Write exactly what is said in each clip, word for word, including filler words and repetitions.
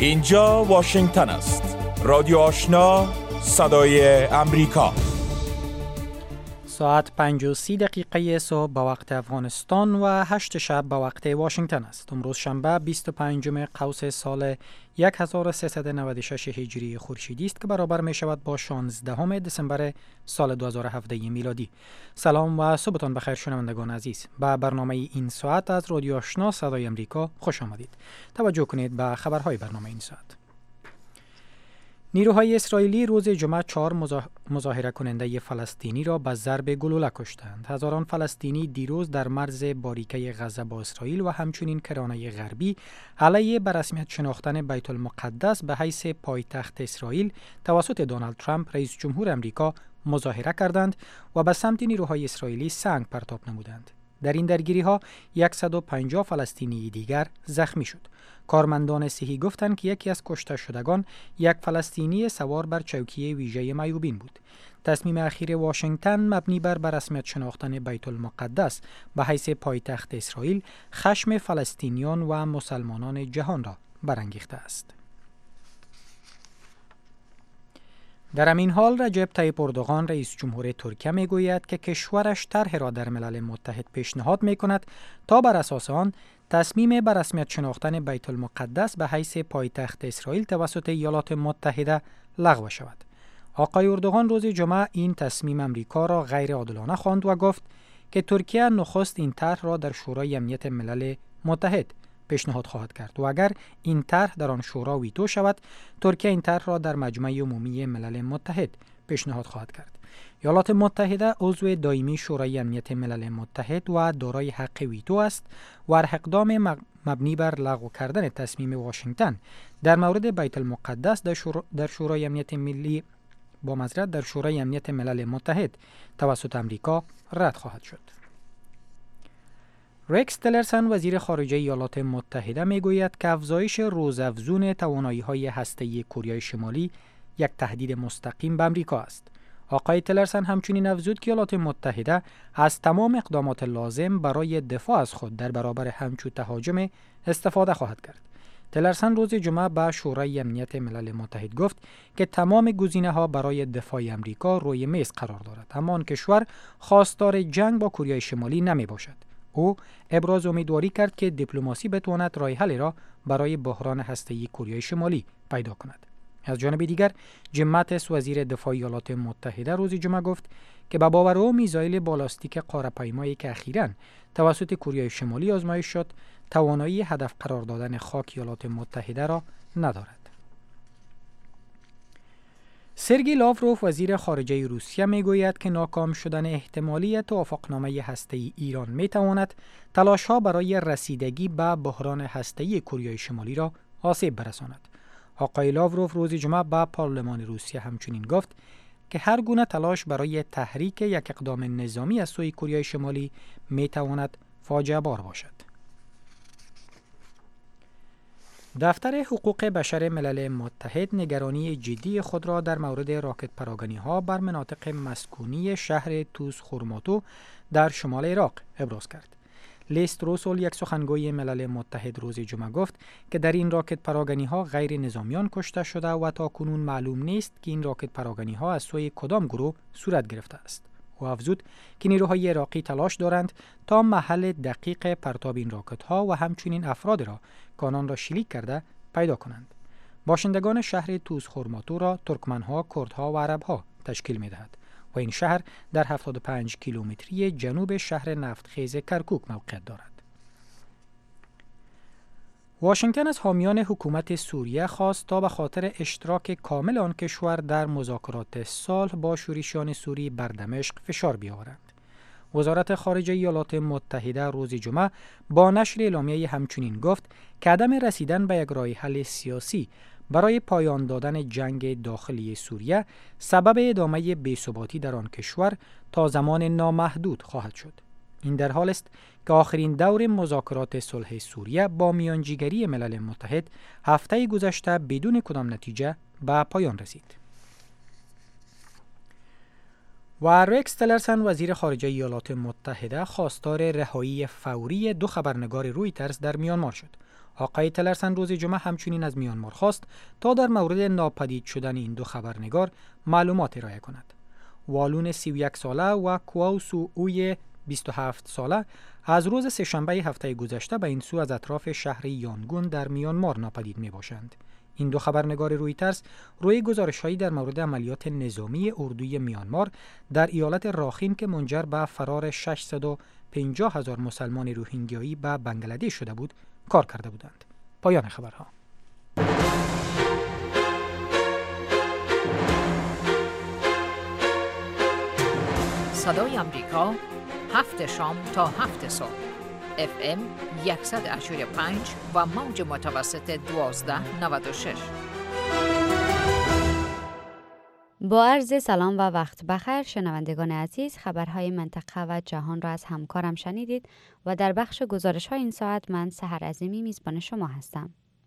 اینجا واشنگتن است. رادیو آشنا، صدای امریکا. ساعت پنج و سی دقیقه صبح به وقت افغانستان و هشت شب به وقت واشنگتن است. امروز شنبه بیست و پنجم قوس سال هزار و سیصد و نود و شش هجری خورشیدی است که برابر می شود با شانزدهم دسامبر سال دو هزار و هفده میلادی. سلام و صبحتان بخیر شنوندگان عزیز. به برنامه این ساعت از رادیو آشنا صدای امریکا خوش آمدید. توجه کنید به خبرهای برنامه این ساعت. نیروهای اسرائیلی روز جمعه چهار مظاهره کننده فلسطینی را به ضرب گلوله کشتند. هزاران فلسطینی دیروز در مرز باریکه غزه با اسرائیل و همچنین کرانه غربی علیه به رسمیت شناختن بیت المقدس به حیث پایتخت اسرائیل توسط دونالد ترامپ رئیس جمهور امریکا مظاهره کردند و به سمت نیروهای اسرائیلی سنگ پرتاب نمودند. در این درگیری ها صد و پنجاه فلسطینی دیگر زخمی شد. کارمندان صحی گفتند که یکی از کشته شدگان یک فلسطینی سوار بر چوکی ویژه میوبین بود. تصمیم اخیر واشنگتن مبنی بر به رسمیت شناختن بیت المقدس به حیث پایتخت اسرائیل خشم فلسطینیان و مسلمانان جهان را برانگیخته است. در همین حال رجب طیب اردوغان رئیس جمهور ترکیه میگوید که کشورش طرح را در ملل متحد پیشنهاد میکند تا بر اساس آن تصمیم بر رسمیت شناختن بیت المقدس به حیث پایتخت اسرائیل توسط ایالات متحده لغو شود. آقای اردوغان روز جمعه این تصمیم امریکا را غیر عادلانه خواند و گفت که ترکیه نخست این طرح را در شورای امنیت ملل متحد پیشنهاد خواهد کرد و اگر این طرح در آن شورا ویتو شود، ترکیه این طرح را در مجمع عمومی ملل متحد پیشنهاد خواهد کرد. ایالات متحده عضو دائمی شورای امنیت ملل متحد و دارای حق ویتو است و هر اقدام مبنی بر لغو کردن تصمیم واشنگتن در مورد بیت المقدس در, شور... در شورای امنیت ملی با معذرت در شورای امنیت ملل متحد توسط امریکا رد خواهد شد. رکس تلرسن وزیر خارجه ایالات متحده میگوید که افزایش روزافزون توانایی‌های هسته‌ای کره شمالی یک تهدید مستقیم به امریکا است. آقای تلرسن همچنین افزود که ایالات متحده از تمام اقدامات لازم برای دفاع از خود در برابر همچو تهاجم استفاده خواهد کرد. تلرسن روز جمعه به شورای امنیت ملل متحد گفت که تمام گزینه‌ها برای دفاع امریکا روی میز قرار دارد، اما آن کشور خواستار جنگ با کره شمالی نمی باشد. او ابراز امیدواری کرد که دیپلماسی بتواند راه حلی را برای بحران هسته‌ای کره شمالی پیدا کند. از جانب دیگر، جیم ماتیس وزیر دفاع ایالات متحده روز جمعه گفت که به باور او میزایل بالاستیک قاره‌پیمایی که اخیراً توسط کره شمالی آزمایش شد، توانایی هدف قرار دادن خاک ایالات متحده را ندارد. سرگئی لاوروف وزیر خارجه روسیه میگوید که ناکام شدن احتمالی توافقنامه هسته‌ای ایران میتواند تلاش‌ها برای رسیدگی به بحران هسته‌ای کره شمالی را آسیب برساند. آقای لاوروف روز جمعه به پارلمان روسیه همچنین گفت که هر گونه تلاش برای تحریک یک اقدام نظامی از سوی کره شمالی میتواند فاجعه بار باشد. دفتر حقوق بشر ملل متحد نگرانی جدی خود را در مورد راکت پراگنی‌ها بر مناطق مسکونی شهر توس خورماتو در شمال عراق ابراز کرد. لیست روسول یک سخنگوی ملل متحد روز جمعه گفت که در این راکت پراگنی‌ها غیر نظامیان کشته شده و تاکنون معلوم نیست که این راکت پراگنی‌ها از سوی کدام گروه صورت گرفته است. او افزود که نیروهای عراقی تلاش دارند تا محل دقیق پرتاب این راکت‌ها و همچنین افراد را که آنان را شلیک کرده پیدا کنند. باشندگان شهر توس خورماتو را ترکمن‌ها، کردها و عرب‌ها تشکیل می‌دهد و این شهر در هفتاد و پنج کیلومتری جنوب شهر نفتخیز کرکوک موقعیت دارد. واشنگتن از حامیان حکومت سوریه خواست تا به خاطر اشتراک کامل آن کشور در مذاکرات صلح با شورشیان سوری بر دمشق فشار بیاورند. وزارت خارجه ایالات متحده روز جمعه با نشر اعلامیه همچنین گفت که عدم رسیدن به یک راه حل سیاسی برای پایان دادن جنگ داخلی سوریه سبب ادامه بی‌ثباتی در آن کشور تا زمان نامحدود خواهد شد. این در حال است که آخرین دور مذاکرات صلح سوریه با میانجیگری ملل متحد هفته گذشته بدون کدام نتیجه به پایان رسید. و رکس تلرسن وزیر خارجه ایالات متحده خواستار رهایی فوری دو خبرنگار رویترز در میانمار شد. آقای تلرسن روز جمعه همچنین از میانمار خواست تا در مورد ناپدید شدن این دو خبرنگار معلومات ارائه کند. والون سی و یک ساله و کواوسو اوی بیست و هفت ساله از روز سه‌شنبه هفته گذشته به این سو از اطراف شهر یانگون در میانمار ناپدید می باشند. این دو خبرنگار رویترز روی گزارش‌هایی در مورد عملیات نظامی اردوی میانمار در ایالت راخین که منجر به فرار ششصد و پنجاه هزار مسلمان روهینگیایی به بنگلادش شده بود کار کرده بودند. پایان خبرها. صدای آمریکا، هفت شام تا هفت صبح، اف ام صد و هشتاد و پنج و موج متوسط دوازده نود و شش. با عرض سلام و وقت بخیر شنوندگان عزیز، خبرهای منطقه و جهان را از همکارم شنیدید و در بخش گزارش های این ساعت من سحر عظیمی میزبان شما هستم.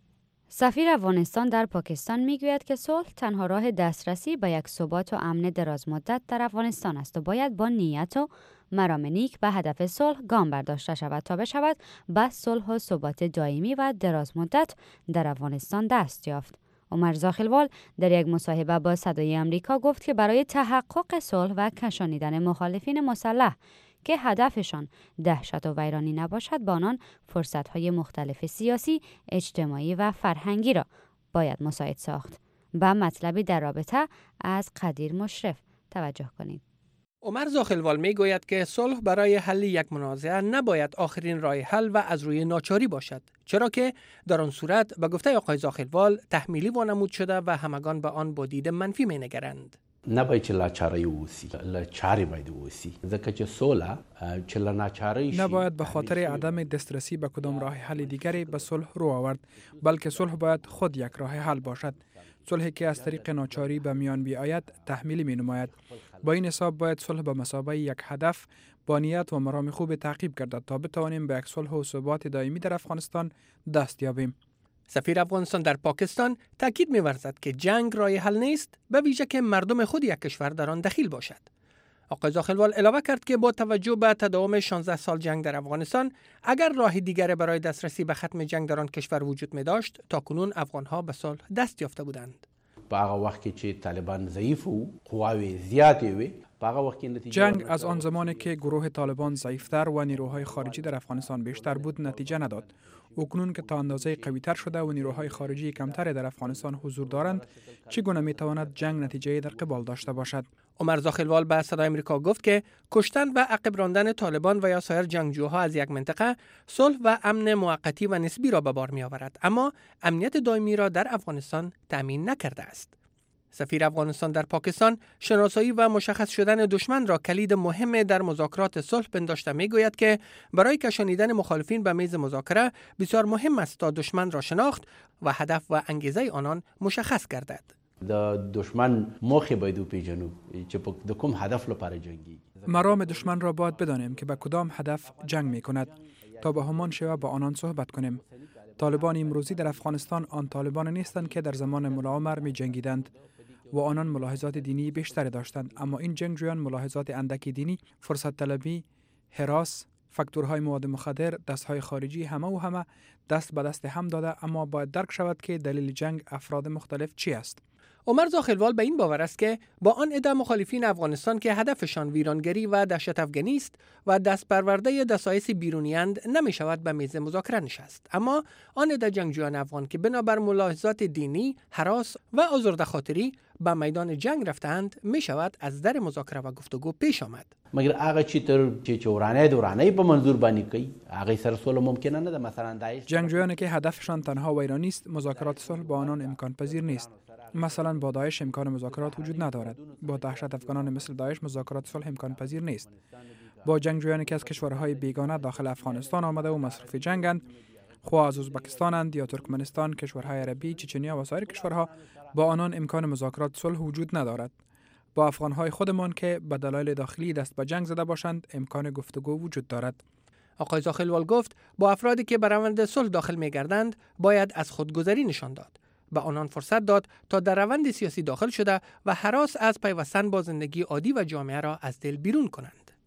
سفیر افغانستان در پاکستان میگوید که صلح تنها راه دسترسی به یک ثبات و امن دراز مدت در افغانستان است و باید با نیت و مرام نیک به هدف صلح گام برداشته شود تا بشود به صلح و ثبات دائمی و دراز مدت در افغانستان دست یافت. عمر زاخیلوال در یک مصاحبه با صدای آمریکا گفت که برای تحقق صلح و کشانیدن مخالفین مسلح که هدفشان دهشت و ویرانی نباشد، با آنان فرصت‌های مختلف سیاسی، اجتماعی و فرهنگی را باید مساعد ساخت. به مطلبی در رابطه از قدیر مشرف توجه کنید. عمر زاخیلوال می گوید که صلح برای حل یک منازعه نباید آخرین راه حل و از روی ناچاری باشد، چرا که در آن صورت به گفته آقای زاخیلوال تحمیلی وانمود شده و همگان به آن با دید منفی می نگرند. نباید چې لاچاری ووسی لاچاری باید ووسی ځکه چې صلح چې لاچاری شي نباید به خاطر عدم دسترسی به کدام راه حل دیگری به صلح رو آورد، بلکه صلح باید خود یک راه حل باشد. صلحی که از طریق ناچاری به میان بیاید تحمیلی می نماید. با این حساب باید صلح به مثابه یک هدف با نیت و مرام خوب تعقیب گردد تا بتوانیم به یک صلح و ثبات دائمی در افغانستان دست یابیم. سفیر افغانستان در پاکستان تاکید می‌ورزد که جنگ راه حل نیست، به ویژه که مردم خود یک کشور در آن دخیل باشد. آقای زاخیلوال علاوه کرد که با توجه به تداوم شانزده سال جنگ در افغانستان، اگر راه دیگری برای دسترسی به ختم جنگ در آن کشور وجود می داشت، تاکنون افغان‌ها به صلح دست یافته بودند. په هغه وخت کې چې طالبان ضعیف وو، قواوی زیاتې وي، په هغه وخت کې نتیجه جنگ از آن زمانی که گروه طالبان ضعیفتر و نیروهای خارجی در افغانستان بیشتر بود نتیجه نداد. اکنون که تا اندازه قوی‌تر شده و نیروهای خارجی کمتر در افغانستان حضور دارند، چگونه می‌تواند جنگ نتیجه در قبال داشته باشد؟ عمر زاخیلوال به صدای آمریکا گفت که کشتن و عقب راندن طالبان و یا سایر جنگجوها از یک منطقه صلح و امن موقتی و نسبی را به بار می‌آورد، اما امنیت دائمی را در افغانستان تامین نکرده است. سفیر افغانستان در پاکستان شناسایی و مشخص شدن دشمن را کلید مهم در مذاکرات صلح پنداشته میگوید که برای کشانیدن مخالفین به میز مذاکره بسیار مهم است تا دشمن را شناخت و هدف و انگیزه آنان مشخص گردد. د دشمن موخه باید وپیژنو چې د کوم هدف لپاره جنگی. مرام دشمن را باید بدانیم که به کدام هدف جنگ میکند تا به همان شیوه با آنان صحبت کنیم. طالبان امروزی در افغانستان آن طالبان نیستند که در زمان ملا عمر می جنگیدند و آنان ملاحظات دینی بیشتری داشتند، اما این جنگجویان ملاحظات اندکی دینی، فرصت طلبی، هراس، فاکتورهای مواد مخدر، دستهای خارجی همه و همه دست به دست هم داده، اما باید درک شود که دلیل جنگ افراد مختلف چی است. عمر زاخیلوال به این باور است که با آن عده مخالفین افغانستان که هدفشان ویرانگری و دهشت افغانی است و دست پرورده دسایس بیرونی‌اند نمی شود به میز مذاکره نشست، اما آن عده جنگجویان افغان که بنابر ملاحظات دینی، هراس و آزرده خاطری به میدان جنگ رفتند می شود از در مذاکره و گفتگو پیش آمد. مگر هغه چې تر چې ورانه دورانه په منظور باندې کوي هغه سره صلح ممکنه نه ده. مثلا داعش جنگجویانی که هدفشان تنها ویرانی است، مذاکرات صلح با آنان امکان پذیر نیست. مثلا با داعش امکان مذاکرات وجود ندارد. با دهشت افغانان مثل داعش مذاکرات صلح امکان پذیر نیست. با جنگجویانی که از کشورهای بیگانه داخل افغانستان آمده و مصروف جنگند، خوا از ازبکستانند یا ترکمنستان، کشورهای عربی، چچنیا و سایر کشورها، با آنان امکان مذاکرات صلح وجود ندارد. با افغانهای خودمان که به دلایل داخلی دست به جنگ زده باشند امکان گفتگو وجود دارد. آقای زاخیلوال گفت با افرادی که به روند صلح داخل می‌گردند باید از خودگذری نشان داد. به آنان فرصت داد تا در روند سیاسی داخل شده و هراس از پیوستن با زندگی عادی و جامعه را از دل بیرون کنند.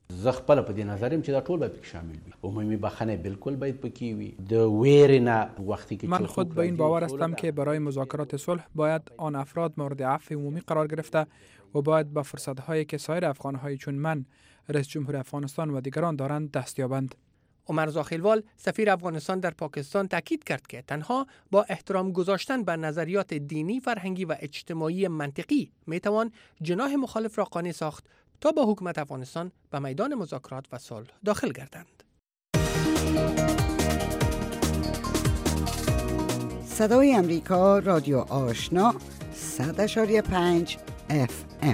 زه خپل په دې نظرم چې دا ټول باید شامل وي. عمومی بخنه بالکل باید پکې وي. د ویر نه وقتی که من خود به این باور هستم که برای مذاکرات صلح باید آن افراد مورد عفو عمومی قرار گرفته و باید به فرصت‌هایی که سایر افغان‌های چون من، رئیس جمهور افغانستان و دیگران دارند دست یابند. عمر زاخیلوال سفیر افغانستان در پاکستان تاکید کرد که تنها با احترام گذاشتن به نظریات دینی، فرهنگی و اجتماعی منطقی میتوان جناح مخالف را قانع ساخت تا با حکومت افغانستان به میدان مذاکرات و صلح داخل گردند. صدای امریکا، رادیو آشنا، صد و پنج اف ام.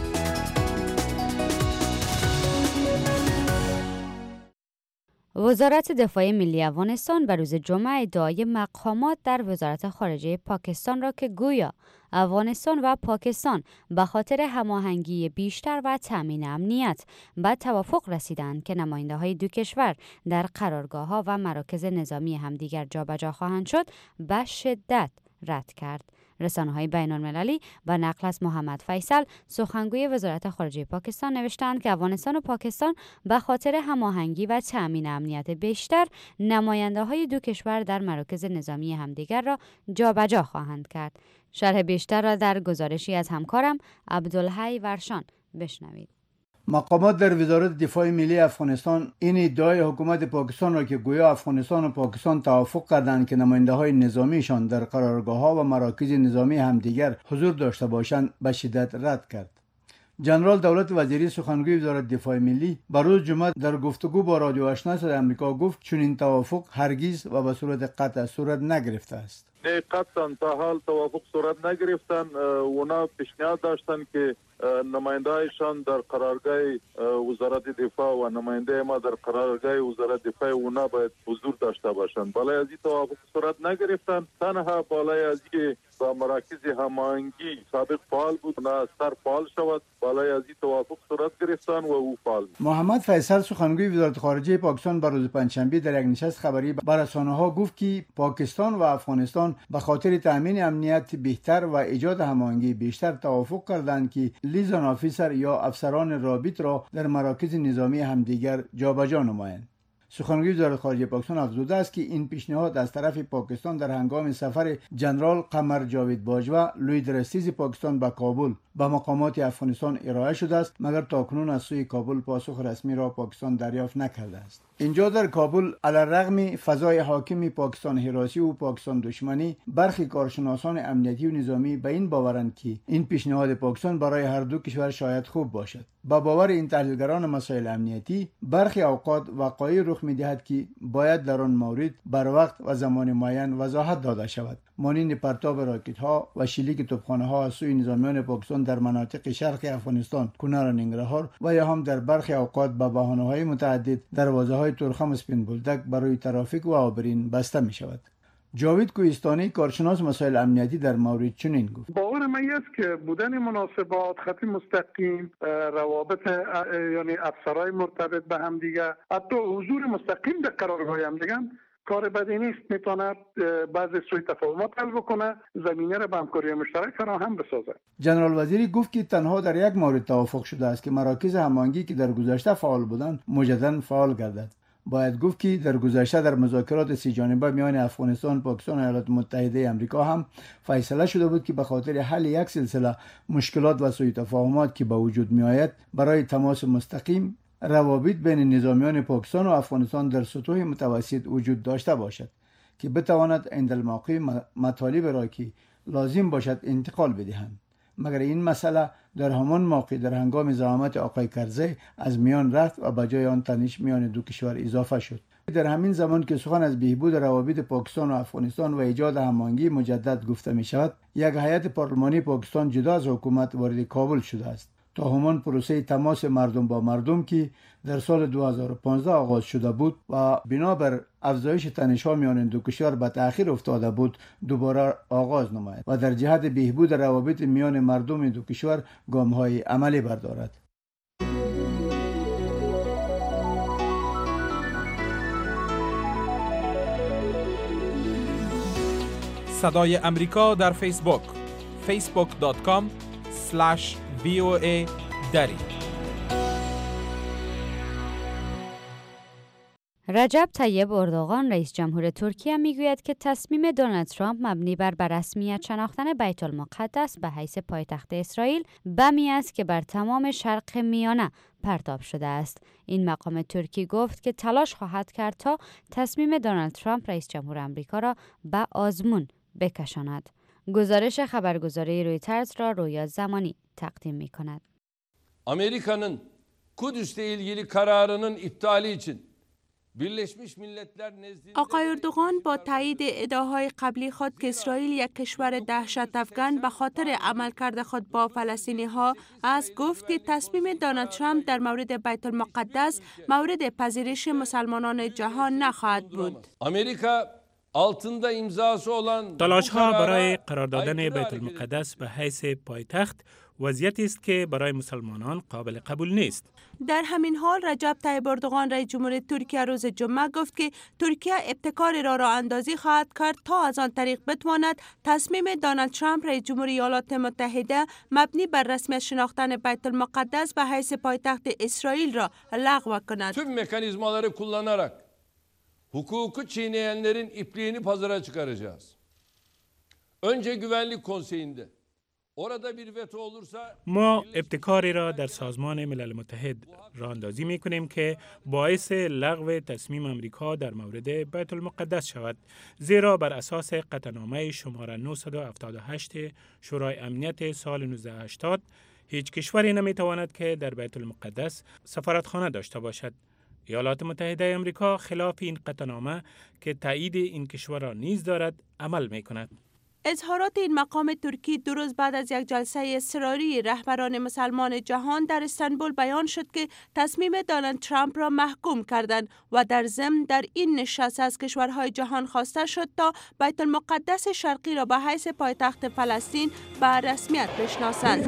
وزارت دفاع ملی افغانستان به روز جمعه ادعای مقامات در وزارت خارجه پاکستان را که گویا افغانستان و پاکستان به خاطر هماهنگی بیشتر و تامین امنیت به توافق رسیدند که نماینده‌های دو کشور در قرارگاه‌ها و مراکز نظامی همدیگر جابجا خواهند شد، به شدت رد کرد. رسانه‌های بین‌المللی با نقل از محمد فیصل سخنگوی وزارت خارجه پاکستان نوشتند که افغانستان و پاکستان به خاطر هماهنگی و تأمین امنیت بیشتر نماینده‌های دو کشور در مراکز نظامی همدیگر را جابجا خواهند کرد. شرح بیشتر را در گزارشی از همکارم عبدالحی ورشان بشنوید. مقامات در وزارت دفاع ملی افغانستان این ادعای حکومت پاکستان را که گویا افغانستان و پاکستان توافق کردند که نماینده‌های نظامیشان در قرارگاه‌ها و مراکز نظامی همدیگر حضور داشته باشند، به شدت رد کرد. جنرال دولت وزیری سخنگوی وزارت دفاع ملی بر روز جمعه در گفتگو با رادیو آشنا صدای آمریکا گفت چون این توافق هرگز و به صورت قطع صورت نگرفته است. قطعا تا حال توافق صورت نگرفتن. اونا پیشنهاد داشتن که نمایندهایشان در قرارگاه وزارت دفاع و نماینده ما در قرارگاه وزارت دفاع اونا باید حضور داشته باشند. بالای از این توافق صورت نگرفتن. تنها بالای از این با مراکز هماهنگی سابق فعال بود، اونا از سر فعال شود. بالای از این توافق صورت گرفتن و او فعال. محمد فیصل سخنگوی وزارت خارجه پاکستان بر روز پنجشنبه در یک نشست خبری با رسانه‌ها گفت که پاکستان و افغانستان به خاطر تامین امنیت بهتر و ایجاد هماهنگی بیشتر توافق کردند که لیزان آفیسر یا افسران رابط را در مراکز نظامی همدیگر جابجا نمایند. سخنگوی وزارت خارجه پاکستان افزوده است که این پیشنهاد از طرف پاکستان در هنگام سفر جنرال قمر جاوید باجوه لوی درستیز پاکستان به کابل به مقامات افغانستان ارائه شده است، مگر تاکنون از سوی کابل پاسخ رسمی را پاکستان دریافت نکرده است. اینجا در کابل علیرغم فضای حاکم پاکستان حراسی و پاکستان دشمنی، برخی کارشناسان امنیتی و نظامی به این باورند که این پیشنهاد پاکستان برای هر دو کشور شاید خوب باشد. با باور این تحلیلگران مسائل امنیتی، برخی اوقات وقایع رخ می‌دهد که باید در آن مورد بر وقت و زمان معین وضاحت داده شود، مانند پرتاب راکت‌ها و شلیک توپخانه‌ها از سوی نظامیان پاکستان در مناطق شرق افغانستان، کنر و ننگرهار، و یا هم در برخی اوقات با بهانه‌های متعدد دروازه‌های تورخم اسپین بولدک برای ترافیک و عابرین بسته می‌شود. جاوید کوهستانی کارشناس مسائل امنیتی در مورد چنین گفت: باور من است که بودن مناسبات، خط مستقیم، روابط یعنی افسرهای مرتبط به هم دیگه، حتی حضور مستقیم در قرارگاه هم دیگه کار بدی نیست. میتونه بعضی سوء تفاهمات حل بکنه، زمینه را به همکاری مشترک فراهم بسازه. جنرال وزیری گفت که تنها در یک مورد توافق شده است که مراکز هماهنگی که در گذشته فعال بودند مجددا فعال گردد. باید گفت که در گذشته در مذاکرات سی جانبه میان افغانستان، پاکستان و ایالات متحده آمریکا هم فیصله شده بود که به خاطر حل یک سلسله مشکلات و سوء تفاهمات که به وجود می آید برای تماس مستقیم روابط بین نظامیان پاکستان و افغانستان در سطوح متوسط وجود داشته باشد که بتواند عندالموقع مطالب را که لازم باشد انتقال بدهند. مگر این مسئله در همان موقع در هنگام زعامت آقای کرزی از میان رفت و بجای آن تنش میان دو کشور اضافه شد. در همین زمان که سخن از بهبود روابط پاکستان و افغانستان و ایجاد هماهنگی مجدد گفته می شود، یک هیئت پارلمانی پاکستان جدا از حکومت وارد کابل شده است تا همان پروسه تماس مردم با مردم که در سال دو هزار و پانزده آغاز شده بود و بنابر افزایش تنش‌ها میان دو کشور به تأخیر افتاده بود دوباره آغاز نماید و در جهت بهبود روابط میان مردم دو کشور گام‌های عملی بردارد. صدای امریکا در فیسبوک فیسبوک دات کام اسلش وی او ای دری. رجب طیب اردوغان رئیس جمهور ترکیه میگوید که تصمیم دونالد ترامپ مبنی بر به رسمیت شناختن بیت المقدس به حیث پایتخت اسرائیل بمی است که بر تمام شرق میانه پرتاب شده است. این مقام ترکی گفت که تلاش خواهد کرد تا تصمیم دونالد ترامپ رئیس جمهور آمریکا را به آزمون بکشاند. گزارش خبرگزاری رویترز را رویا زمانی تقدیم می کند. Amerika'nın Kudüs'le ilgili kararının iptali için آقای اردوغان با تایید ادعاهای قبلی خود که اسرائیل یک کشور دهشت افکن به خاطر عملکرد خود با فلسطینی ها است گفت که تصمیم دونالد ترامپ در مورد بیت المقدس مورد پذیرش مسلمانان جهان نخواهد بود. آمریکا altında imzası olan تلاش ها برای قرار دادن بیت المقدس به حیث پایتخت وضعیتی است که برای مسلمانان قابل قبول نیست. در همین حال رجب طیب اردوغان رئیس جمهور ترکیه روز جمعه گفت که ترکیه ابتکار را راه اندازی خواهد کرد تا از آن طریق بتواند تصمیم دونالد ترامپ رئیس جمهور ایالات متحده مبنی بر رسمیت شناختن بیت المقدس به حیث پایتخت اسرائیل را لغو کند. tüm mekanizmaları kullanarak hukuku çiğneyenlerin ipliğini pazara çıkaracağız. Önce Güvenlik Konseyi'nde ما ابتکاری را در سازمان ملل متحد راه اندازی می کنیم که باعث لغو تصمیم امریکا در مورد بیت المقدس شود، زیرا بر اساس قطعنامه شماره نهصد و هفتاد و هشت شورای امنیت سال نوزده هشتاد هیچ کشوری نمی تواند که در بیت المقدس سفارتخانه داشته باشد. ایالات متحده امریکا خلاف این قطعنامه که تایید این کشور را نیز دارد عمل می کند. اظهارات این مقام ترکی دو روز بعد از یک جلسه اضطراری رهبران مسلمان جهان در استانبول بیان شد که تصمیم دونالد ترامپ را محکوم کردند و در ضمن در این نشست از کشورهای جهان خواسته شد تا بیت المقدس شرقی را به حیث پایتخت فلسطین به رسمیت بشناسند.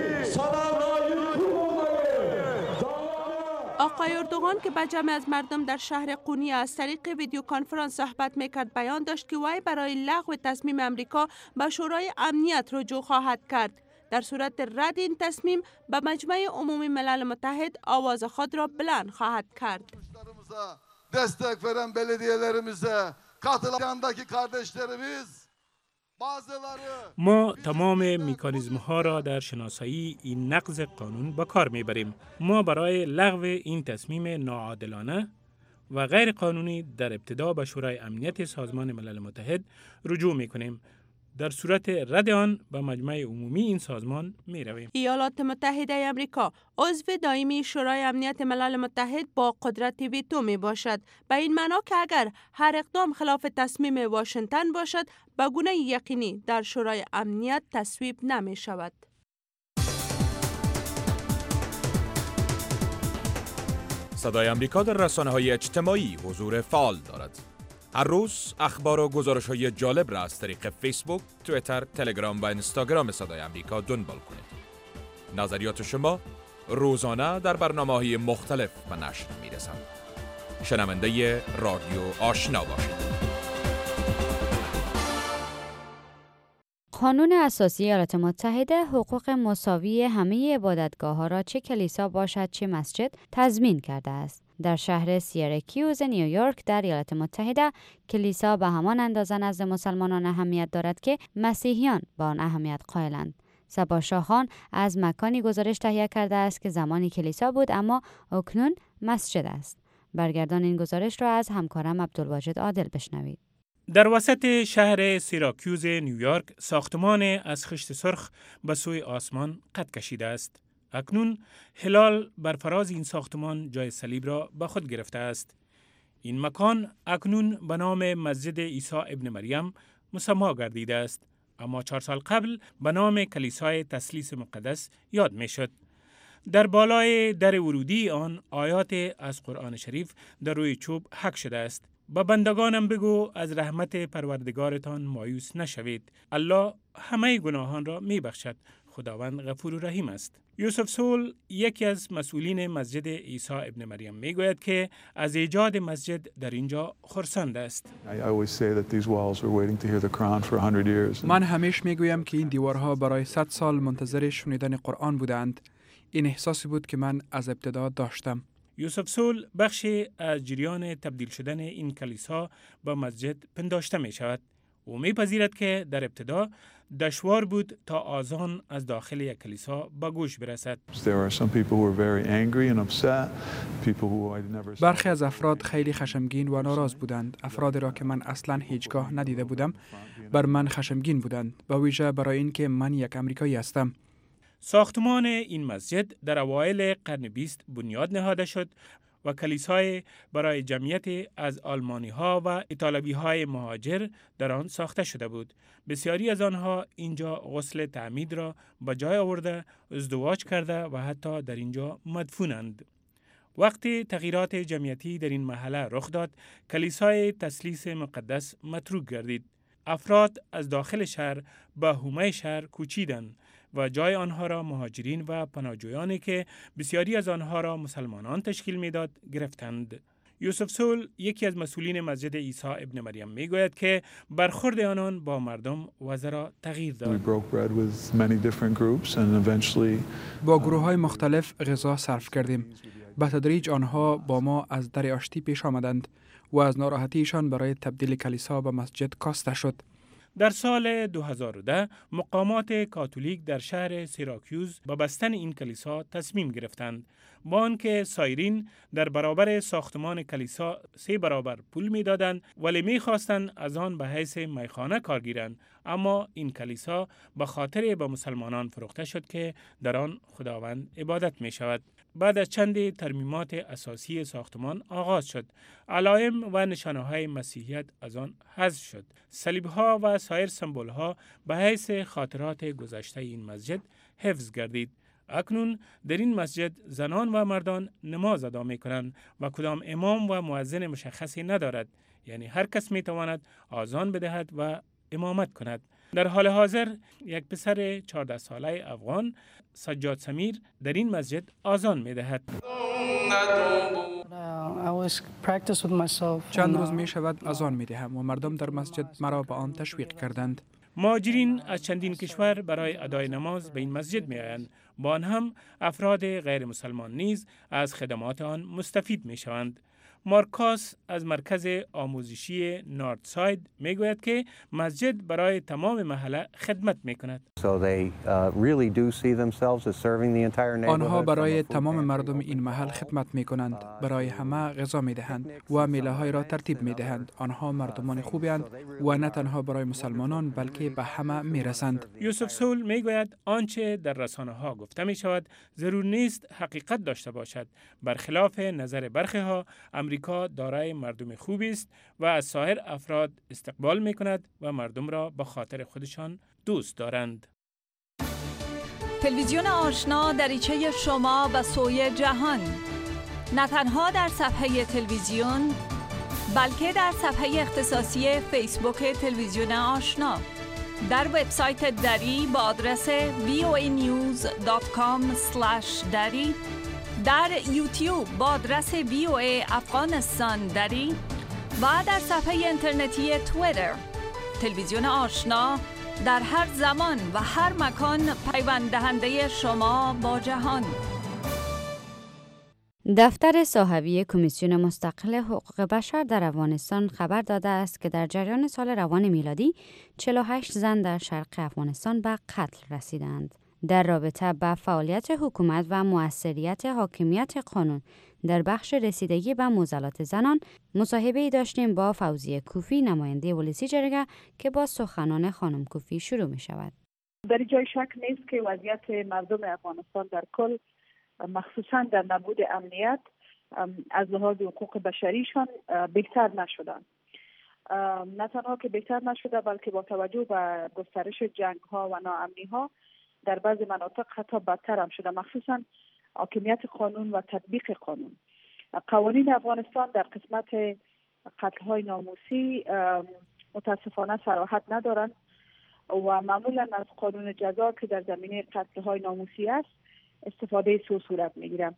آقای اردوغان که به جمع از مردم در شهر قونیه از طریق ویدیو کنفرانس صحبت میکرد بیان داشت که وی برای لغو تصمیم امریکا به شورای امنیت رجوع خواهد کرد. در صورت رد این تصمیم به مجمع عمومی ملل متحد آواز خود را بلند خواهد کرد. destek veren belediyelerimize, katılandaki kardeşlerimiz ما تمام میکانیزم ها را در شناسایی این نقض قانون به کار میبریم. ما برای لغو این تصمیم ناعادلانه و غیر قانونی در ابتدا به شورای امنیت سازمان ملل متحد رجوع میکنیم. در صورت رد آن به مجمع عمومی این سازمان می رویم. ایالات متحده آمریکا عضو دائمی شورای امنیت ملل متحد با قدرت ویتو می باشد. به این معنا که اگر هر اقدام خلاف تصمیم واشنگتن باشد به گونه یقینی در شورای امنیت تصویب نمی شود. صدای آمریکا در رسانه‌های اجتماعی حضور فعال دارد. هر روز اخبار و گزارش‌های جالب را از طریق فیسبوک، توییتر، تلگرام و اینستاگرام صدای آمریکا دنبال کنید. نظریات شما روزانه در برنامه‌های مختلف به نشر می‌رسند. شنونده رادیو آشنا باشید. قانون اساسی ایالات متحده حقوق مساوی همه عبادتگاه‌ها را چه کلیسا باشد چه مسجد تضمین کرده است. در شهر سیرکیوز نیویورک در ایالات متحده کلیسا به همان اندازه نزد مسلمانان اهمیت دارد که مسیحیان به آن اهمیت قائلند. صبا شاخان از مکانی گزارش تهیه کرده است که زمانی کلیسا بود اما اکنون مسجد است. برگردان این گزارش را از همکارم عبدالواجد عادل بشنوید. در وسط شهر سیراکیوز نیویورک ساختمان از خشت سرخ به سوی آسمان قد کشیده است. اکنون هلال بر فراز این ساختمان جای صلیب را به خود گرفته است. این مکان اکنون به نام مسجد عیسی ابن مریم مسما گردیده است، اما چهار سال قبل به نام کلیسای تثلیث مقدس یاد می شد. در بالای در ورودی آن آیات از قرآن شریف در روی چوب حک شده است. با بندگانم بگو از رحمت پروردگارتان مایوس نشوید. الله همه گناهان را می بخشد. خداوند غفور و رحیم است. یوسف سول یکی از مسئولین مسجد عیسی ابن مریم می گوید که از ایجاد مسجد در اینجا خرسند است. من همیشه می گویم که این دیوارها برای صد سال منتظر شنیدن قرآن بودند. این احساسی بود که من از ابتدا داشتم. یوسف سول بخشی از جریان تبدیل شدن این کلیسا به مسجد پنداشته می شود. او می پذیرد که در ابتدا دشوار بود تا آذان از داخل یک کلیسا به گوش برسد. برخی از افراد خیلی خشمگین و ناراض بودند. افرادی را که من اصلا هیچگاه ندیده بودم بر من خشمگین بودند، به ویژه برای اینکه من یک امریکایی هستم. ساختمان این مسجد در اوایل قرن بیست بنیاد نهاده شد و کلیسای برای جمعیت از آلمانی ها و ایتالوی های مهاجر در آن ساخته شده بود. بسیاری از آنها اینجا غسل تعمید را به جای آورده، ازدواج کرده و حتی در اینجا مدفونند. وقتی تغییرات جمعیتی در این محله رخ داد، کلیسای تثلیث مقدس متروک گردید. افراد از داخل شهر به حومه شهر کوچیدند و جای آنها را مهاجرین و پناهجویانی که بسیاری از آنها را مسلمانان تشکیل میداد گرفتند. یوسف سول یکی از مسئولین مسجد عیسی ابن مریم میگوید که برخورد آنان با مردم وضع را تغییر داد. با گروه های مختلف غذا صرف کردیم. به تدریج آنها با ما از در آشتی پیش آمدند و از ناراحتیشان برای تبدیل کلیسا به مسجد کاسته شد. در سال دو هزار و ده مقامات کاتولیک در شهر سیراکیوز با بستن این کلیسا تصمیم گرفتند. با آنکه سایرین در برابر ساختمان کلیسا سه برابر پول میدادند ولی میخواستند از آن به حیث میخانه کار گیرند، اما این کلیسا به خاطر به مسلمانان فروخته شد که در آن خداوند عبادت می شود. بعد از چند ترمیمات اساسی ساختمان آغاز شد. علائم و نشانه‌های مسیحیت از آن حذف شد. صلیب‌ها و سایر سمبول‌ها به حیث خاطرات گذشته این مسجد حفظ گردید. اکنون در این مسجد زنان و مردان نماز ادا می‌کنند و کدام امام و مؤذن مشخصی ندارد، یعنی هر کس می‌تواند آذان بدهد و امامت کند. در حال حاضر یک پسر چهارده ساله افغان، سجاد سمیر، در این مسجد آذان می‌دهد. چند روز می شود آذان می دهم و مردم در مسجد مرا به آن تشویق کردند. مهاجرین از چندین کشور برای ادای نماز به این مسجد می آیند. با آن هم افراد غیر مسلمان نیز از خدمات آن مستفید می شوند. مارکاس از مرکز آموزشی نورثساید می گوید که مسجد برای تمام محله خدمت می کند. آنها برای تمام مردم این محل خدمت می کنند. برای همه غذا می دهند و میله های را ترتیب می دهند. آنها مردمان خوبی اند و نه تنها برای مسلمانان بلکه به همه می رسند. یوسف سول می گوید آنچه در رسانه ها گفته می شود ضرور نیست حقیقت داشته باشد. برخلاف نظر برخی ها، امریکا دارای مردم خوبی است و از سایر افراد استقبال می کند و مردم را به خاطر خودشان دوست دارند. تلویزیون آشنا دریچه شما به سوی جهان، نه تنها در صفحه تلویزیون بلکه در صفحه اختصاصی فیسبوک تلویزیون آشنا، در وبسایت دری با آدرس وی او ای نیوز دات کام اسلش دری، در یوتیوب با آدرس وی او ای افغانستان دری و در صفحه اینترنتی توییتر. تلویزیون آشنا در هر زمان و هر مکان پیوند دهنده شما با جهان. دفتر صاحبی کمیسیون مستقل حقوق بشر در افغانستان خبر داده است که در جریان سال روان میلادی چهل و هشت زن در شرق افغانستان به قتل رسیدند. در رابطه با فعالیت حکومت و مؤثریت حاکمیت قانون در بخش رسیدگی به معضلات زنان، مصاحبه‌ای داشتیم با فوزیه کوفی، نماینده ولسی جرگه، که با سخنان خانم کوفی شروع می شود. در جای شک نیست که وضعیت مردم افغانستان در کل، مخصوصا در نبود امنیت، از لحاظ حقوق بشریشان بهتر نشدن. نه تنها که بهتر نشده بلکه با توجه به گسترش جنگ ها و ناامنی ها در بعضی مناطق حتی بدتر هم شده، مخصوصا حاکمیت قانون و تطبیق قانون. قوانین افغانستان در قسمت قتل های ناموسی متاسفانه صراحت ندارند و معمولا از قانون جزا که در زمینه قتل های ناموسی است استفاده سو صورت میگیرند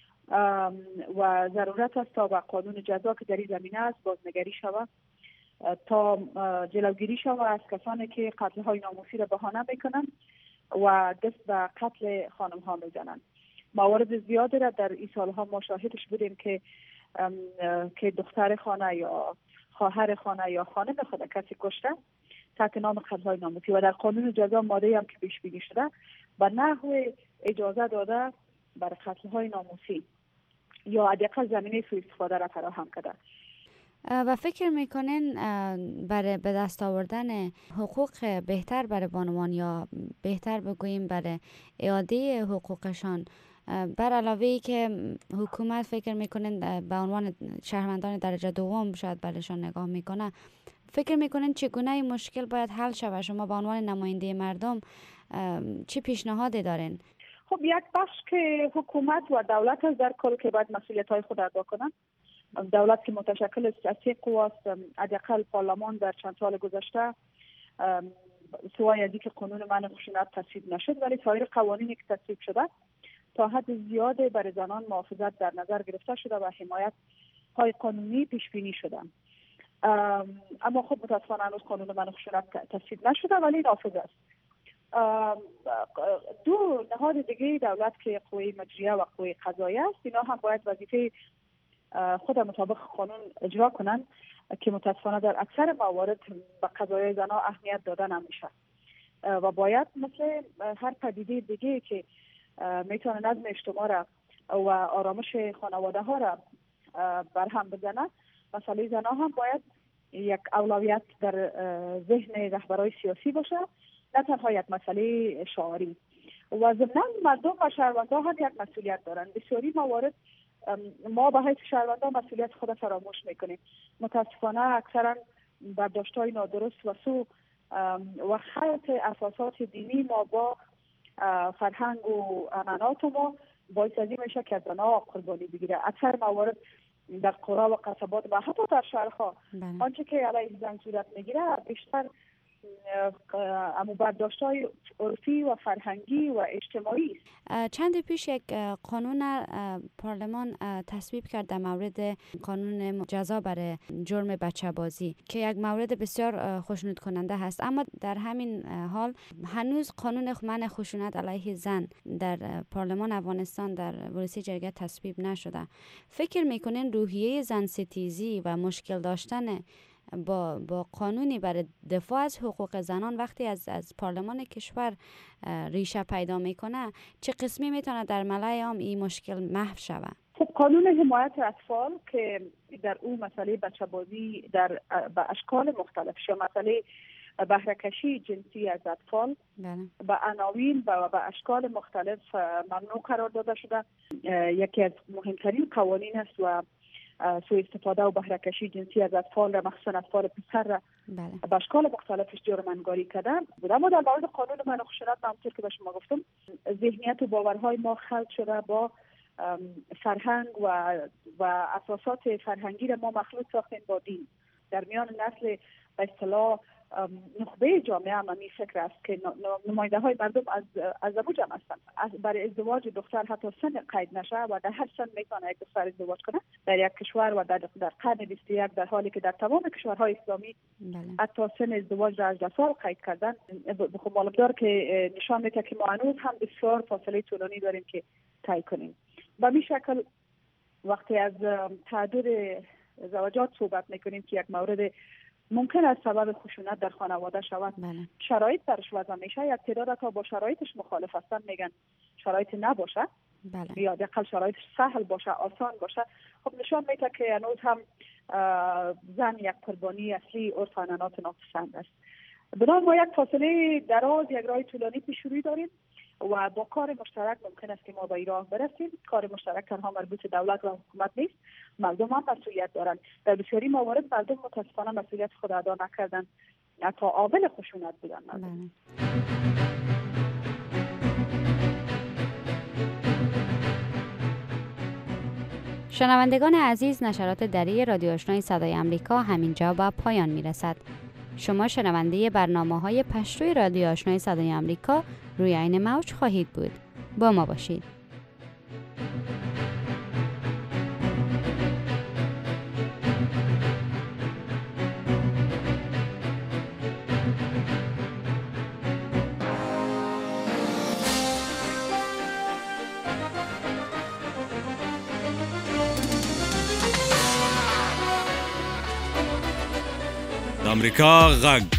و ضرورت است تا با قانون جزا که در این زمینه است بازنگری شود تا جلوگیری شود از کسانی که قتل های ناموسی را بهانه میکنند و دست به قتل خانم ها میزنند. موارد زیادی را در این سالها ما شاهدش بودیم که که دختر خانه یا خواهر خانه یا خانم خود کسی کشته تحت نام قتل‌های ناموسی و در قانون جزا ماده هم که پیش بینی شده به نحو اجازه داده برای قتل‌های ناموسی یا حداقل زمینه سوء استفاده را فراهم کرده. و فکر میکنین برای به دست آوردن حقوق بهتر برای بانوان یا بهتر بگوییم برای اعاده حقوقشان، بر علاوه ای که حکومت فکر میکنین به عنوان شهروندان درجه دوم شاید برایشان نگاه میکنه، فکر میکنین چگونه این مشکل باید حل شود؟ شما به عنوان نماینده مردم چه پیشنهادی دارین؟ خب یک بخش که حکومت و دولت از در کل که باید مسئولیت های خود ادا کنن. دولت که متشکل است از سه قواست، حداقل پارلمان در چند سال گذشته سوای از اینکه قانون منع خشونت تصویب نشد ولی سایر قوانینی که تصویب شده تا حد زیاد برای زنان محافظت در نظر گرفته شده و حمایت های قانونی پیش بینی شده. اما خب متاسفانه هنوز قانون منع خشونت تصویب نشده ولی نافذ است. دو نهاد دیگه دولت که قوه مجریه و قوه قضاییه است، اینا هم باید وظیفه خود مطابق قانون اجرا کنن که متاسفانه در اکثر موارد به قضایای زنها اهمیت داده نمیشه و باید مثل هر پدیده دیگه که میتونه نظم اجتماع را و آرامش خانواده ها را برهم بزنه، مسئله زنها هم باید یک اولویت در ذهن رهبرای سیاسی باشه، نه تنها یک مسئله شعاری. و ضمن مردم و شهروندان هم یک مسئولیت دارن. بسیاری موارد ما به حیث شهروندان مسئولیت خود فراموش میکنیم. متاسفانه اکثرا برداشت‌های نادرست و سو و خلط اساسات دینی ما با فرهنگ و عنعنات ما باعث از این میشه که زنها قربانی بگیره. اکثر موارد در قرا و قصبات و حتی در شهرها آنچه که علیه زن صورت میگیره بیشتر اما برداشت‌های عرفی و فرهنگی و اجتماعی است. چند پیش یک قانون پارلمان تصویب کرد در مورد قانون جزا برای جرم بچه بازی که یک مورد بسیار خشونت کننده هست، اما در همین حال هنوز قانون منع خشونت علیه زن در پارلمان افغانستان در ورودی جرگه تصویب نشده. فکر میکنین روحیه زن ستیزی و مشکل داشتن با با قانونی برای دفاع از حقوق زنان وقتی از از پارلمان کشور ریشه پیدا میکنه چه قسمی میتونه در ملای عام این مشکل محو شود؟ خب قانون حمایت اطفال که در اون مسئله بچه بازی در به اشکال مختلف یا مسئله بهره‌کشی جنسی از اطفال به عناوین و به اشکال مختلف ممنوع قرار داده شده. یکی از مهمترین قوانین است و سوء استفاده و بهره‌کشی جنسی از اطفال را مخصوصا اطفال پسر را به اشکال مختلفش جرم‌انگاری کردن بود. اما در مورد قانون منع خشونت همونطور که به شما گفتم ذهنیت و باورهای ما خلط شده با فرهنگ و و اساسات فرهنگی را ما مخلوط ساختیم با دین. در میان نسل به اصطلاح نخبه جامعه هم این فکر است که نماینده های مردم از از ابو جمع هستند. برای ازدواج دختر حتی سن قید نشه و در هر سن میتونه یک دختر ازدواج کنه در یک کشور و در در قرن بیست و یک، در حالی که در تمام کشورهای اسلامی حتی سن ازدواج را هجده سال قید کردن. خب معلومدار که نشان میده که ما هنوز هم بسیار فاصله طولانی داریم که طی کنیم. به این شکل وقتی از تعدد زواجات صحبت میکنیم که یک مورد ممکن است سبب خشونت در خانواده شود، شرایط درش وضع میشه. یک تعداد تا با شرایطش مخالف هستن میگن شرایط نباشه یا حداقل شرایطش سهل باشه، آسان باشه. خب نشان میده که هنوز هم زن یک قربانی اصلی عرف و عنعنات ناپسند است. بنابراین ما یک فاصله دراز، یک راه طولانی پیش روی داریم و با کار مشترک ممکن است که ما به این راه برسیم. کار مشترک تنها مربوط دولت و حکومت نیست، مردم هم مسئولیت دارند. در بسیاری موارد مردم متاسفانه مسئولیت خود ادا نکردن، تا عامل خشونت بودن مردم. شنوندگان عزیز، نشرات دری رادیو آشنای صدای آمریکا همینجا به پایان میرسد. شما شنونده برنامه‌های پشتوی رادیو آشنای صدای آمریکا روی عین موج خواهید بود. با ما باشید. امریکا غږ